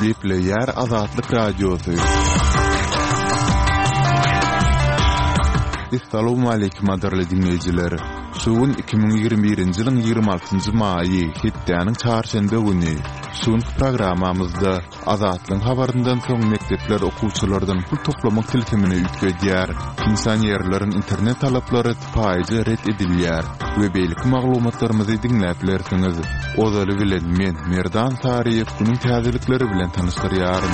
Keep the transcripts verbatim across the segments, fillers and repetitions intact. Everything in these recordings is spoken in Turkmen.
Gepleýär Azatlyk Radiosu. Assalamu alaykum madarly dinleýijiler. Şuun iki bin ýigirme birinji ýylyň ýygrimi altynjy maýy Hitdäniň çarşembe güni şuun programamyzda Azatlyň habaryndan soň mekdepler okuwçylardan pul toplamak tilkimini üýtgedýär. İnsan ýerleriň internet talaplary typaýjy ret edilýär we beýlik maglumatlarymyzy dinläp bilersiňiz. Ozaly bilen men Merdan Tariýew günüň täzelikleri bilen tanystyryarym.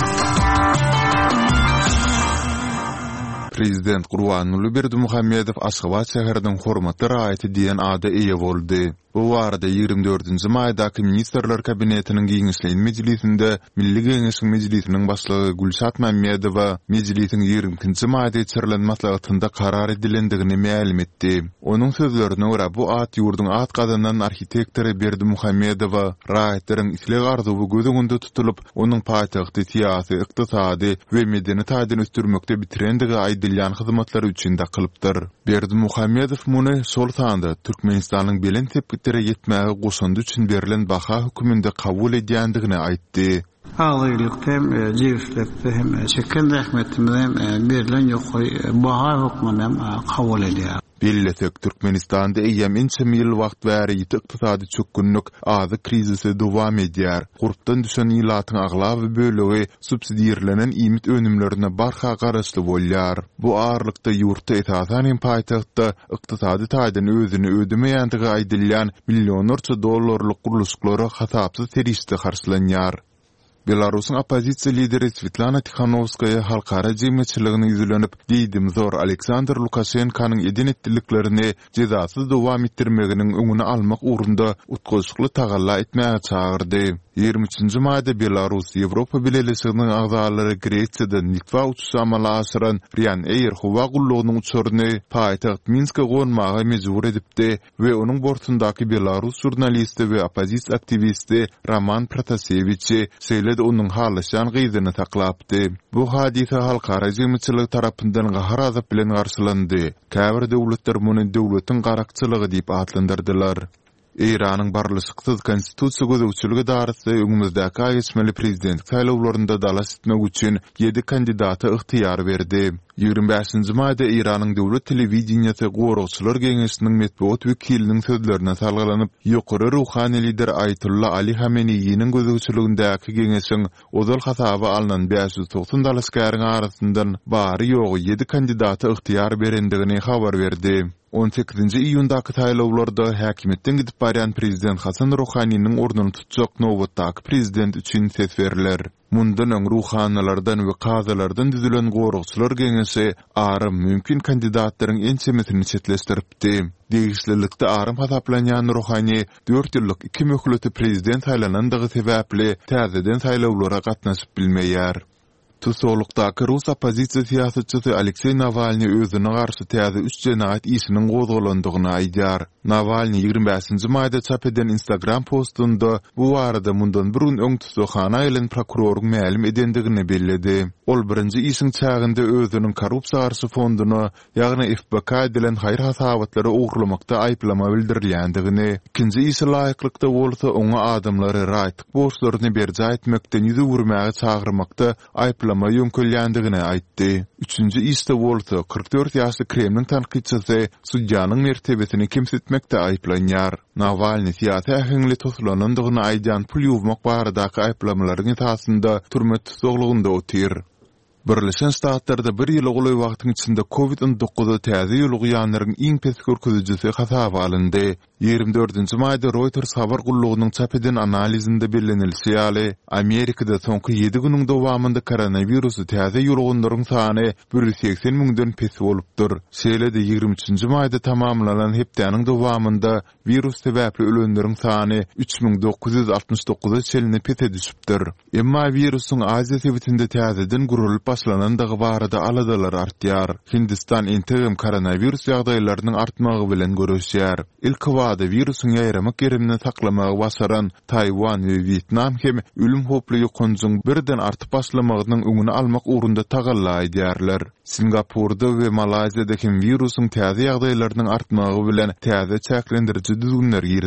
Prezident Gurbanuly Berdimuhammedow Aşgabat şäheriniň hormatly raýaty diýen ada eýe boldy. Bu warda ýygrimi dördünji maýdaky ministrler kabinetiniň giňişleýän mejlisinde Milli Geňeşiň mejlisiniň başlygy Gülşat Mammedowa mejlisiň ýygrimiňji maýda içirilen maslahatynda karar edilendigini ma'lum etdi. Onuň sözlerine görä bu at ýurduň at gazanan arhitektori Berdimuhammedowa raýatlaryň isleg arzuwy göz öňünde tutulup, onuň paýtagty siýasy, ykdysady we medeni taýdan östürmekde bitirendigi aýdylýan hyzmatlary üçin de kılıpdyr. Berdimuhammedow muny şol sanda Türkmenistanyň belen tepkilere yetmäge goşandy üçin berilen baha höküminde kabul edýändigini aýtdy. Ağırlıkta cinsiyette hem çeken rahmetimden berilen yokoy baha hükmünden kabul ediyor. Billetek Türkmenistan'da eýem inçem ýyl wagt bäri ýytykdy çökünlük azy krizisi dowam edýär. Gurpdan düşen ýylatyň aglawy bölegi subsidiýerlenen iýmit önümlerine barha garaşly bolýar. Bu ağırlykda ýurtda esasan paýtagtda ykdysady taýdan özüni ödemeýändigi aýdylýan millionlarça dollarlyk guruluşlary hasapsız terişde garşylanýar. Belarusyň opozisiýa lideri Svetlana Tikhanovskaya halkara jemgyýetçiligini ýüzlenip, diýdim zor Aleksandr Lukashenkanyň edin etdiliklerini jezasyz dowam etdirmeginiň öňüne almak ugrunda utgaşykly tagalla etmäge çagyrdy. ýygrimi üçinji maýda Belarus Ýewropa Birleşiginiň agzalary Gresiýadan Litwa uçuşy amala aşyran Ryanair howa gullugynyň uçuryny paýtagt Minske gonmaga mejbur edipdi we onuň bortundaky Belarus jurnalisti we opozisiýa aktivisti Roman Protasevich seýledi onuň halaşan gyzyny taklapdy. Bu hadisa halkara jemgyýetçilik tarapyndan gahar azap bilen garşylandy. Käbir döwletler muny döwletiň garakçylygy diýip adlandyrdylar. İran'ın barlyşyksız konstitusiýa gözegçiligi darysy öňümüzdäki aýyşmaly prezident saýlawlarynda dalas etmek üçin ýedi kandidata ygtyýar berdi. ýygrimi beşinji maýda İran'yň döwlet telewizionyasy Goragçylar Geňeşiniň medeniýet wekiliniň sözlerine salgylanyp, ýokary ruhany lider Ayatullah Ali Hameneýiň gözegçiligindäki geňeşiň ozal hasaby alynan beş ýüz doksan dalaskäriň arasyndan bary ýogy ýedi kandidata ygtyýar berendigini habar berdi. on sekizinji iýundaky saýlawlarda häkimetden gidip barýan prezident Hasan Rohanyň ornuny tutjak nowatdaky prezident üçin ses beriler. Mundan öň ruhanylardan we kazalardan düzülen Goragçylar Geňeşi arym mümkin kandidatlaryň ençemesini çetleşdiripdi. Degişlilikde arym hasaplanýan Rohany dört ýyllyk iki möhletli prezident saýlanandygy sebäpli täzeden saýlawlara gatnaşyp bilmeýär. Tusolukdaky Rus opozisiýa siýasatçysy Aleksey Navalny özüne garşy täze üç jenaýat işiniň gozgalandygyny aýdýar. Navalny ýygrimi beşinji maýda çap eden Instagram postunda bu barada mundan bir gün öň tutuşana ýylyň prokuroryň ma'lum edendigini belledi. Ol birinji işiň çagynda özüniň korrupsiýa garşy fonduny, ýagny F B K dilen haýr hasabatlary ugurlamakda aýplama bildirilýändigini, ikinji işi laýyklykda bolsa oňa adamlary raýatlyk borçlaryny berje etmekden ýüze wurmagy çagyrmakda aýplama ýönkölýändigini aýtdy. Üçünji işde bolsa kırk dört ýaşly Kremlin tanqidçisi sudyanyň mertebesini kimsetmekde aýplanýar. Navalny siýasy ähli tosulanandygyny aýdýan pul ýuwmak baradaky aýplamalaryň esasynda türme tutuklygynda otyr. Birleşen Ştatlarda bir ýyl goly wagtyň içinde covid on dokuz täze ýolugýanlaryň iň pes görkezijisi hasaba alyndy. ýygrimi dördünji maýda Reuters habar gullugynyň çap eden analizinde bellenilýär. Amerikada soňky ýedi güniň dowamında koronawirusu täze ýoluganlaryň sany bir ýüz seksen miňden pes bolupdyr. Şeýlede ýygrimi üçinji maýda tamamlanan hepdäniň dowamında virus sebäpli ölenleriň sany üç miň dokuz ýüz altymyş dokuza çeline pete düşüpdir. Emma virusyň Aziýa sebitinde täzeden gurulyp başlanandygy barada aladalar artýar. Hindistan interim koronavirus ýagdaýlarynyň artmagy bilen görüşýär. Ilk wagtda virusyň ýaýramak ýerinde saklamagy başaran Taiwan we Vietnam hem ölüm hoply ýokunjyň birden artyp başlamagynyň öňüni almak ugrunda tagalla edýärler. Singapurda we Malaziýada hem virusyň täze ýagdaýlarynyň artmagy bilen täze çäklendiriji düzgünler